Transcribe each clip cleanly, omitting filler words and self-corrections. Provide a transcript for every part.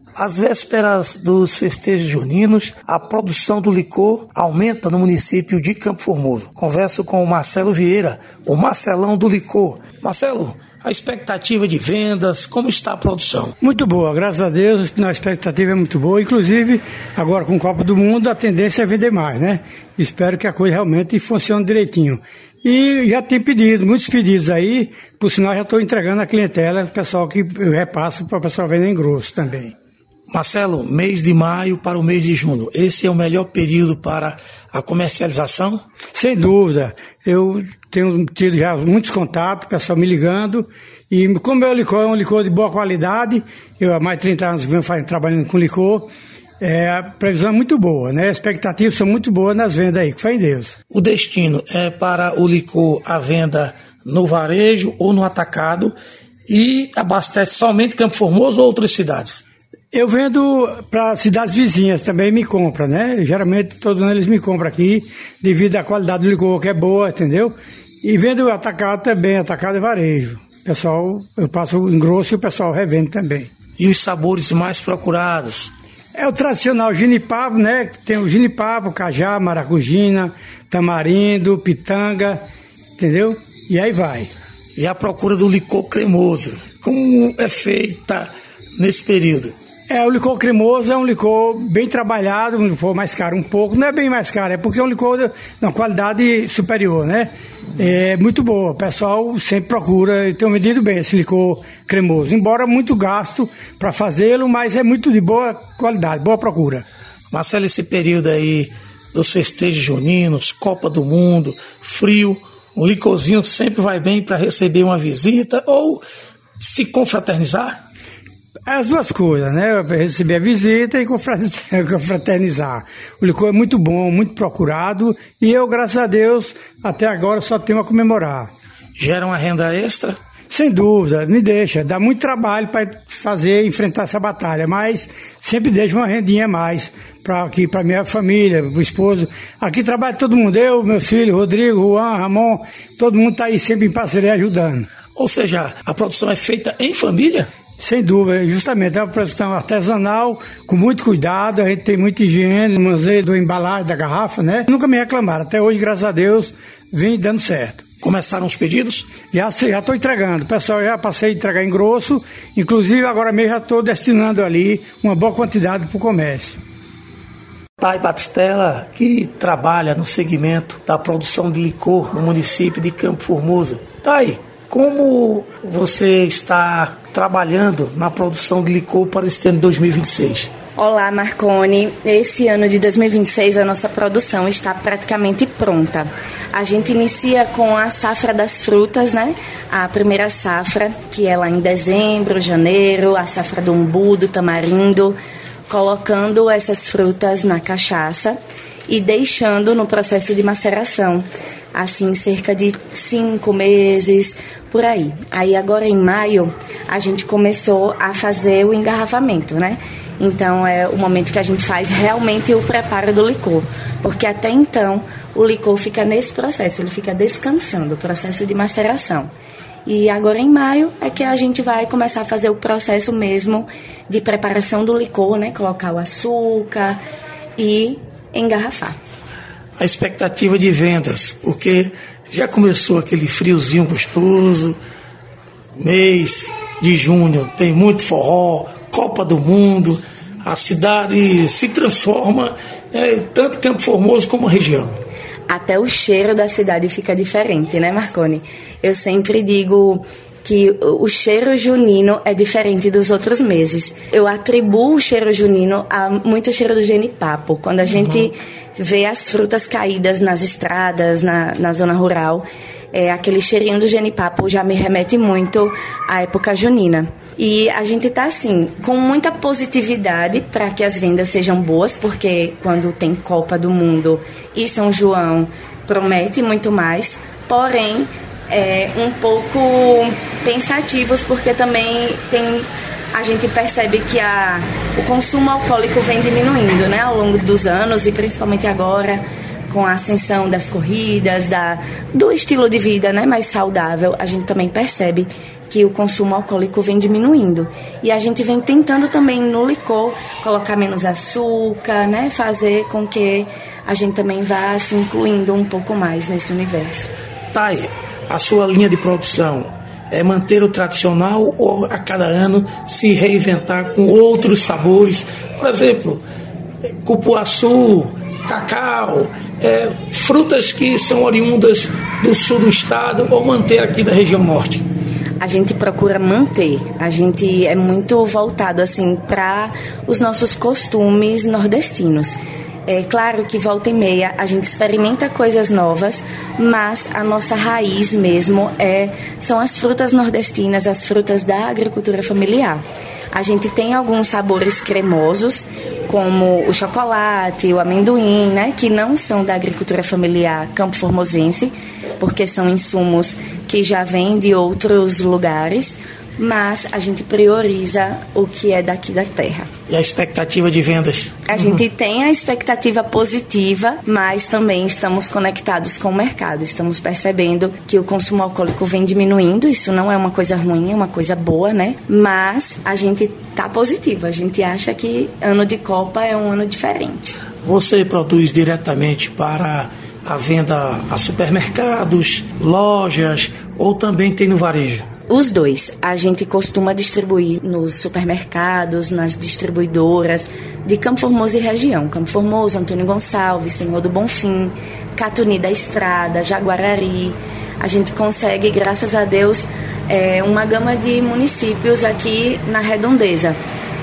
Às vésperas dos festejos juninos, a produção do licor aumenta no município de Campo Formoso. Converso com o Marcelo Vieira, o Marcelão do licor. Marcelo, a expectativa de vendas, como está a produção? Muito boa, graças a Deus, a expectativa é muito boa. Inclusive, agora com o Copa do Mundo, a tendência é vender mais, né? Espero que a coisa realmente funcione direitinho. E já tem pedido, muitos pedidos aí, por sinal já estou entregando a clientela, o pessoal que eu repasso para o pessoal vender em grosso também. Marcelo, mês de maio para o mês de junho, esse é o melhor período para a comercialização? Sem dúvida, eu tenho tido já muitos contatos, o pessoal me ligando, e como meu licor é um licor de boa qualidade, eu há mais de 30 anos venho trabalhando com licor, a previsão é muito boa, né? As expectativas são muito boas nas vendas aí, que fé em Deus. O destino é para o licor a venda no varejo ou no atacado e abastece somente Campo Formoso ou outras cidades? Eu vendo para cidades vizinhas também, me compram, né? Geralmente todos eles me compram aqui, devido à qualidade do licor que é boa, entendeu? E vendo atacado também, atacado e varejo. Pessoal, eu passo em grosso e o pessoal revende também. E os sabores mais procurados? É o tradicional ginipapo, né? Tem o ginipapo, cajá, maracujina, tamarindo, pitanga, entendeu? E aí vai. E a procura do licor cremoso, como é feita nesse período? O licor cremoso é um licor bem trabalhado, um licor mais caro um pouco, não é bem mais caro, é porque é um licor de uma qualidade superior, né? É muito boa, o pessoal sempre procura e tem vendido bem esse licor cremoso, embora muito gasto para fazê-lo, mas é muito de boa qualidade, boa procura. Marcelo, esse período aí dos festejos juninos, Copa do Mundo, frio, o licorzinho sempre vai bem para receber uma visita ou se confraternizar? As duas coisas, né? Receber a visita e confraternizar. O licor é muito bom, muito procurado e eu, graças a Deus, até agora só tenho a comemorar. Gera uma renda extra? Sem dúvida, me deixa. Dá muito trabalho para enfrentar essa batalha, mas sempre deixa uma rendinha a mais para minha família, para o esposo. Aqui trabalha todo mundo, eu, meu filho, Rodrigo, Juan, Ramon, todo mundo está aí sempre em parceria ajudando. Ou seja, a produção é feita em família? Sem dúvida, justamente é uma produção artesanal, com muito cuidado, a gente tem muita higiene no manuseio da embalagem, da garrafa, né? Nunca me reclamaram, até hoje, graças a Deus, vem dando certo. Começaram os pedidos? Já estou entregando, o pessoal já passei a entregar em grosso, inclusive agora mesmo já estou destinando ali uma boa quantidade para o comércio. Thay Batistella, que trabalha no segmento da produção de licor no município de Campo Formoso. Thay, como você está trabalhando na produção de licor para este ano de 2026? Olá, Marconi. Esse ano de 2026 a nossa produção está praticamente pronta. A gente inicia com a safra das frutas, né? A primeira safra, que é lá em dezembro, janeiro, a safra do umbu, do tamarindo, colocando essas frutas na cachaça e deixando no processo de maceração. Assim, cerca de 5 meses, por aí. Aí agora em maio, a gente começou a fazer o engarrafamento, né? Então é o momento que a gente faz realmente o preparo do licor. Porque até então, o licor fica nesse processo, ele fica descansando, o processo de maceração. E agora em maio é que a gente vai começar a fazer o processo mesmo de preparação do licor, né? Colocar o açúcar e engarrafar. A expectativa de vendas, porque já começou aquele friozinho gostoso, mês de junho tem muito forró, Copa do Mundo, a cidade se transforma, tanto Campo Formoso como a região. Até o cheiro da cidade fica diferente, né, Marconi? Eu sempre digo que o cheiro junino é diferente dos outros meses. Eu atribuo o cheiro junino a muito cheiro do genipapo. Quando a gente vê as frutas caídas nas estradas, na zona rural, aquele cheirinho do genipapo já me remete muito à época junina. E a gente está, assim, com muita positividade para que as vendas sejam boas, porque quando tem Copa do Mundo e São João, promete muito mais. Porém, um pouco pensativos, porque também a gente percebe que o consumo alcoólico vem diminuindo, né, ao longo dos anos e principalmente agora com a ascensão das corridas, do estilo de vida, né, mais saudável. A gente também percebe que o consumo alcoólico vem diminuindo. E a gente vem tentando também no licor colocar menos açúcar, né? Fazer com que a gente também vá se incluindo um pouco mais nesse universo. Tá aí, a sua linha de produção é manter o tradicional ou a cada ano se reinventar com outros sabores? Por exemplo, cupuaçu, cacau, frutas que são oriundas do sul do estado ou manter aqui da região norte? A gente procura manter, a gente é muito voltado assim para os nossos costumes nordestinos. É claro que volta e meia a gente experimenta coisas novas, mas a nossa raiz mesmo são as frutas nordestinas, as frutas da agricultura familiar. A gente tem alguns sabores cremosos, como o chocolate, o amendoim, né, que não são da agricultura familiar campo-formosense, porque são insumos que já vêm de outros lugares, mas a gente prioriza o que é daqui da terra. E a expectativa de vendas? A gente tem a expectativa positiva, mas também estamos conectados com o mercado. Estamos percebendo que o consumo alcoólico vem diminuindo. Isso não é uma coisa ruim, é uma coisa boa, né? Mas a gente está positivo. A gente acha que ano de Copa é um ano diferente. Você produz diretamente para a venda a supermercados, lojas ou também tem no varejo? Os dois. A gente costuma distribuir nos supermercados, nas distribuidoras de Campo Formoso e região. Campo Formoso, Antônio Gonçalves, Senhor do Bonfim, Catuni da Estrada, Jaguarari. A gente consegue, graças a Deus, uma gama de municípios aqui na redondeza.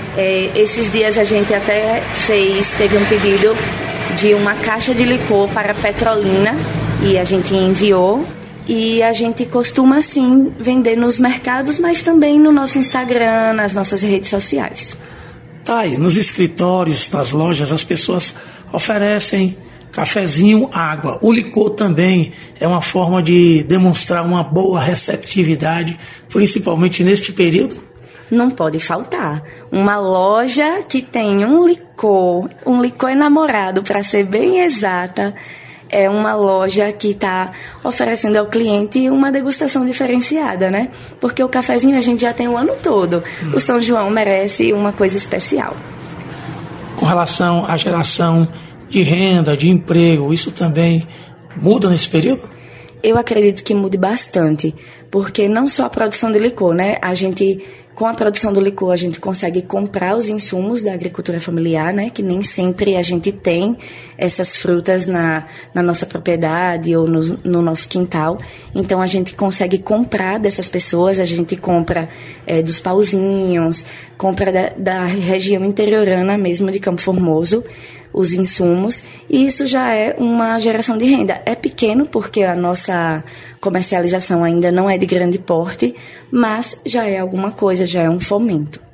Esses dias a gente até teve um pedido de uma caixa de licor para Petrolina e a gente enviou. E a gente costuma, sim, vender nos mercados, mas também no nosso Instagram, nas nossas redes sociais. Tá aí, nos escritórios, nas lojas, as pessoas oferecem cafezinho, água. O licor também é uma forma de demonstrar uma boa receptividade, principalmente neste período. Não pode faltar. Uma loja que tem um licor enamorado, para ser bem exata, é uma loja que está oferecendo ao cliente uma degustação diferenciada, né? Porque o cafezinho a gente já tem o ano todo. O São João merece uma coisa especial. Com relação à geração de renda, de emprego, isso também muda nesse período? Eu acredito que mude bastante, porque não só a produção de licor, né? Com a produção do licor, a gente consegue comprar os insumos da agricultura familiar, né? Que nem sempre a gente tem essas frutas na nossa propriedade ou no nosso quintal. Então, a gente consegue comprar dessas pessoas, a gente compra dos pauzinhos, compra da região interiorana mesmo de Campo Formoso, os insumos, e isso já é uma geração de renda. É pequeno porque a nossa comercialização ainda não é de grande porte, mas já é alguma coisa, já é um fomento.